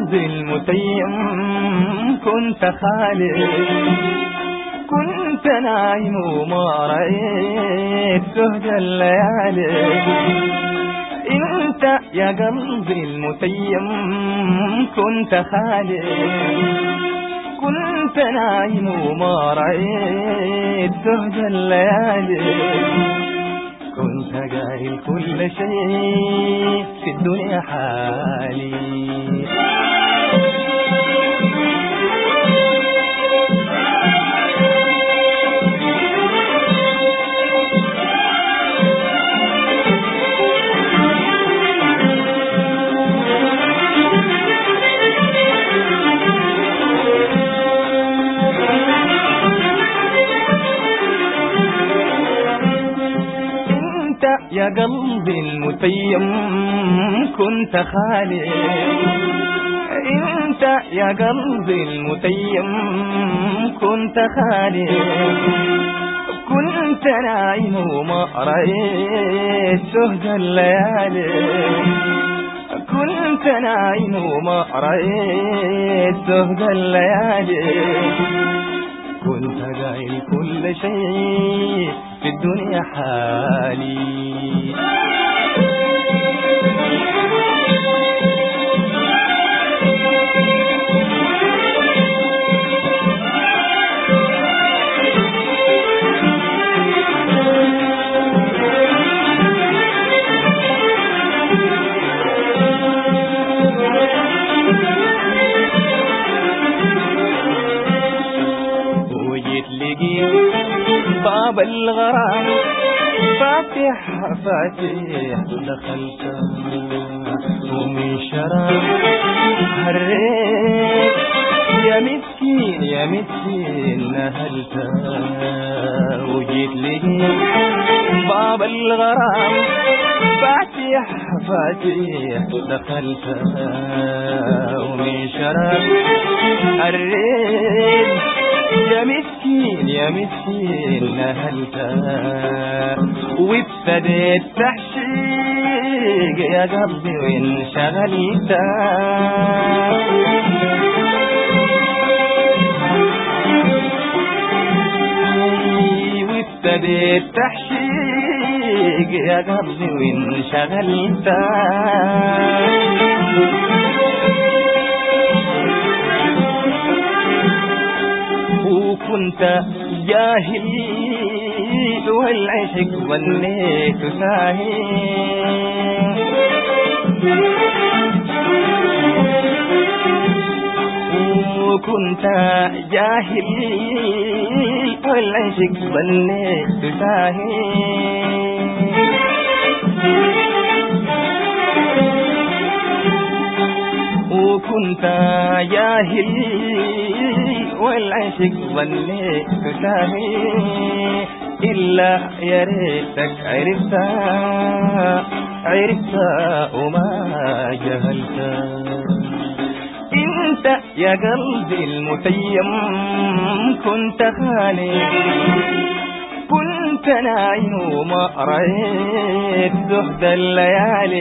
قلبي المتيم كنت خالي، كنت نايم وما رأيت سهد الليالي. انت يا قلبي المتيم كنت خالي، كنت نايم وما رأيت سهد الليالي. كنت قايل كل شيء في الدنيا حالي. يا قلبي المتيم كنت خالي، انت يا قلبي المتيم كنت خالي، كنت نايم وما رأيت سهد الليالي. كنت نايم وما رأيت سهد الليالي. كنت قايل كل شيء في الدنيا حالي. باب الغرام فاتح فاتح دخلت ومن شراب هريت يا مسكين يا مسكين نهلت. وجيت لي باب الغرام فاتح فاتح دخلت ومن شراب هريت يا مسكين يا مسكين نهلت. وابتديت تحشيق يا قلبي وانشغلت. وابتديت تحشيق يا قلبي وانشغلت. وكنت جاهل والعشق ظنيت ساهي. وكنت جاهل والعشق ظنيت ساهي. وكنت جاهل والعشق ظنيت ساهي. إلا يا ريتك عرفتها عرفتها وما جهلتها. انت يا قلبي المتيم كنت خالي، كنت نايم وما رأيت زهد الليالي.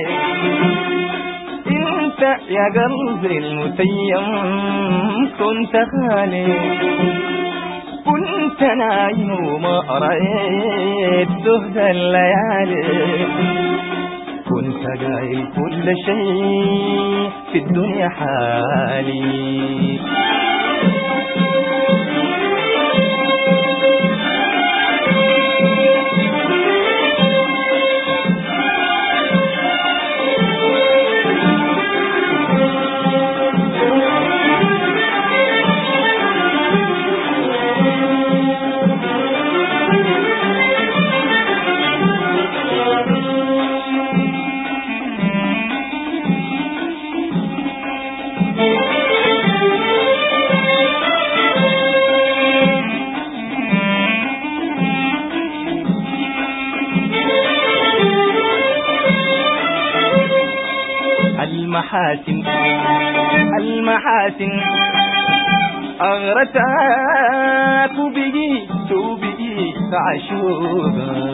انت يا قلبي المتيم كنت خالي، كنت نايم وما رأيت زهد الليالي. كنت قايل كل شيء في الدنيا حالي. المحاسن المحاسن أغرتك وبقيت عشوقك.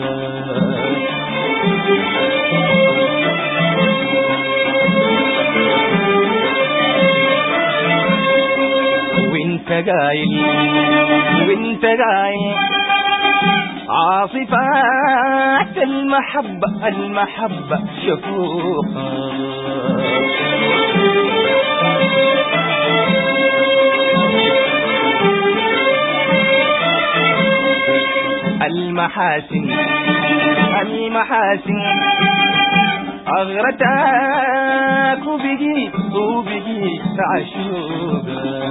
قايل وانت قايل عاصفات المحبة المحبة شفوقها المحاسن المحاسن أغرتك وبقيت عشوقا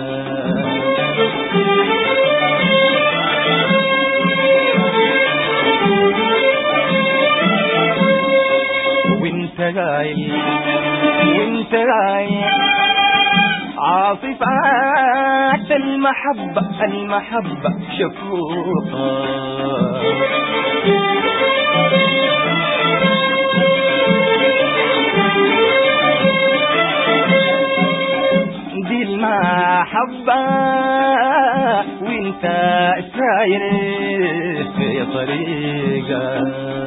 وانت قايل عاصفات المحبة المحبة شفوقا دي المحبة وانت ساير في طريقة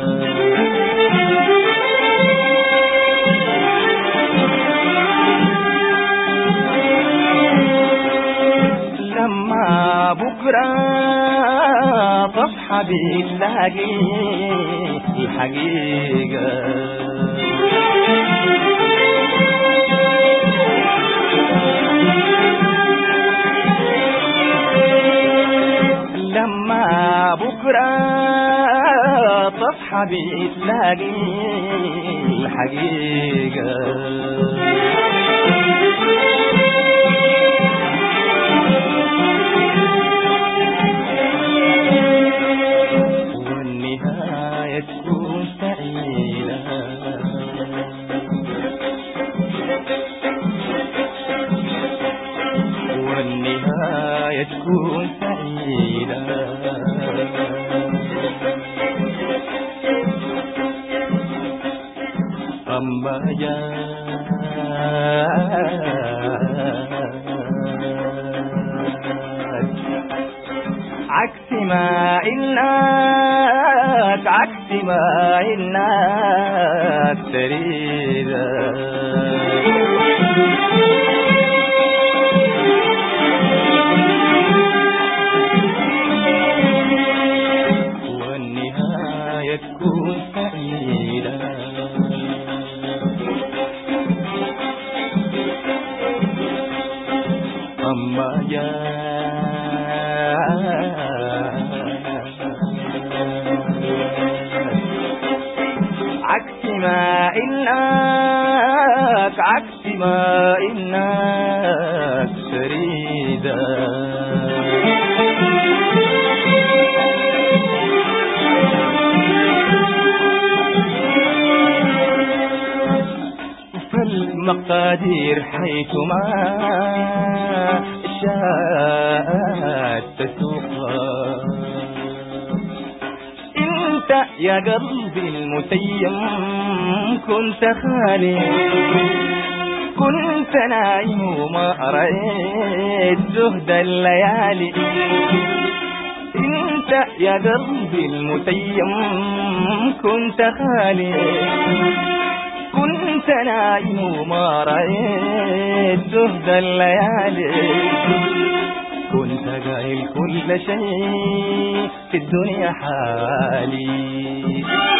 لما بكرة تصحى بتلاقي الحقيقة لما بكرة تصحى بتلاقي الحقيقة والنهاية تكون سعيدة والنهاية تكون سعيدة أما عكس ما إنك عكس ما إنك تريد والنهاية تكون سعيدة أما عكس ما إنك عكس ما إنك تريد فالمقادير حيثما شاءت تسوقها انت يا قلبي المتيم كنت خالي كنت نايم وما رأيت زهد الليالي انت يا قلبي المتيم كنت خالي كنت نايم وما رأيت زهد الليالي كنت قايل كل شيء في الدنيا حالي